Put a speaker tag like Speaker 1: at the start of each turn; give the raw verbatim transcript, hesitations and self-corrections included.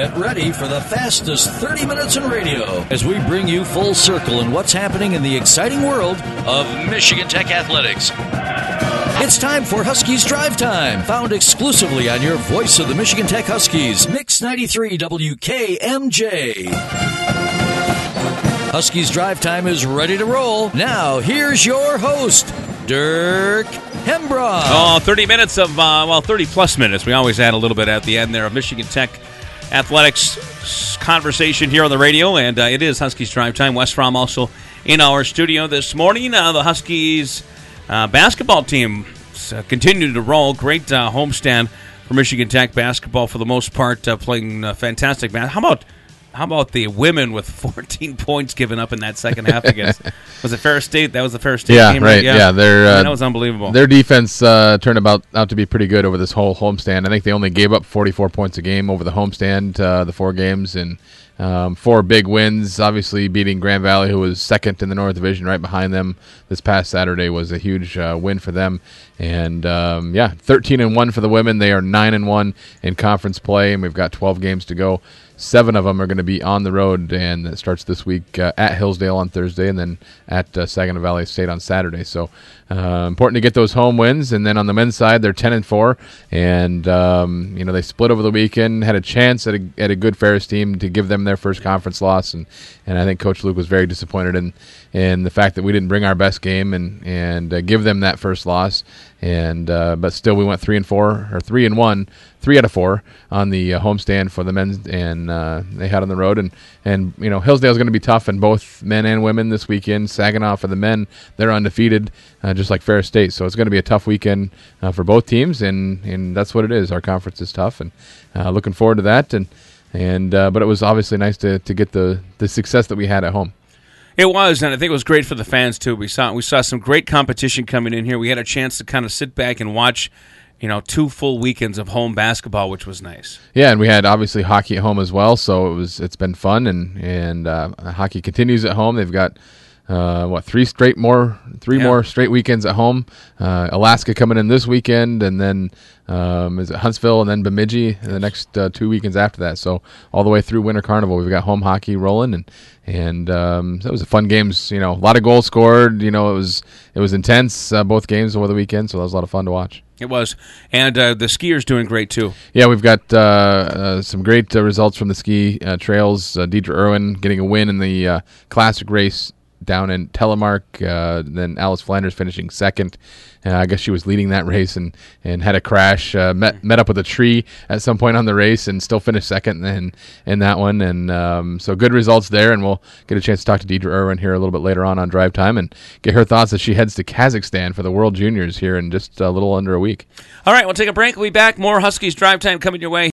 Speaker 1: Get ready for the fastest thirty minutes in radio as we bring you full circle in what's happening in the exciting world of Michigan Tech athletics. It's time for Huskies Drive Time, found exclusively on your voice of the Michigan Tech Huskies, Mix ninety-three W K M J. Huskies Drive Time is ready to roll. Now, here's your host, Dirk Hembrough.
Speaker 2: Oh, thirty minutes of, uh, well, thirty-plus minutes. We always add a little bit at the end there of Michigan Tech athletics conversation here on the radio, and uh, it is Huskies Drive Time. Wes Fromm also in our studio this morning. Uh, the Huskies uh, basketball team uh, continued to roll. Great uh, homestand for Michigan Tech basketball for the most part, uh, playing uh, fantastic basketball. How about How about the women with fourteen points given up in that second half against? Was it Ferris State? That was the Ferris State
Speaker 3: yeah,
Speaker 2: game,
Speaker 3: right?
Speaker 2: right?
Speaker 3: Yeah,
Speaker 2: yeah.
Speaker 3: they're, uh,
Speaker 2: Man, that was unbelievable.
Speaker 3: Their defense uh, turned about out to be pretty good over this whole homestand. I think they only gave up forty-four points a game over the homestand, uh, the four games, and um, four big wins. Obviously, beating Grand Valley, who was second in the North Division, right behind them this past Saturday, was a huge uh, win for them. And um, yeah, thirteen and one for the women. They are nine and one in conference play, and we've got twelve games to go. Seven of them are going to be on the road, and it starts this week uh, at Hillsdale on Thursday and then at uh, Saginaw Valley State on Saturday. So uh, important to get those home wins. And then on the men's side, they're ten and four, and um, you know they split over the weekend, had a chance at a, at a good Ferris team to give them their first conference loss, and, and I think Coach Luke was very disappointed in in the fact that we didn't bring our best game and and uh, give them that first loss. And uh, but still, we went three and four or three and one, three out of four on the uh, homestand for the men's, and uh, they had on the road. And and you know Hillsdale's going to be tough in both men and women this weekend. Saginaw for the men, they're undefeated, uh, just like Ferris State. So it's going to be a tough weekend uh, for both teams, and, and that's what it is. Our conference is tough, and uh, looking forward to that. And and uh, but it was obviously nice to to get the the success that we had at home.
Speaker 2: It was, and I think it was great for the fans too. We saw we saw some great competition coming in here. We had a chance to kind of sit back and watch, you know, two full weekends of home basketball, which was nice.
Speaker 3: Yeah, and we had obviously hockey at home as well, so it was it's been fun, and and uh, hockey continues at home. They've got uh, what three straight more three
Speaker 2: yeah.
Speaker 3: more straight weekends at home. Uh, Alaska coming in this weekend, and then um, is it Huntsville, and then Bemidji yes. the next uh, two weekends after that. So all the way through Winter Carnival, we've got home hockey rolling, and. And um, so it was a fun games. You know, a lot of goals scored. You know, it was it was intense uh, both games over the weekend. So that was a lot of fun to watch.
Speaker 2: It was, and uh, the skiers doing great too.
Speaker 3: Yeah, we've got uh, uh, some great uh, results from the ski uh, trails. Uh, Deidre Irwin getting a win in the uh, classic race down in Telemark. Uh, then Alice Flanders finishing second. Uh, I guess she was leading that race and, and had a crash, uh, met met up with a tree at some point on the race and still finished second in, in that one. And um, so good results there, and we'll get a chance to talk to Deidre Irwin here a little bit later on on Drive Time and get her thoughts as she heads to Kazakhstan for the World Juniors here in just a little under a week.
Speaker 2: All right, we'll take a break. We'll be back. More Huskies Drive Time coming your way.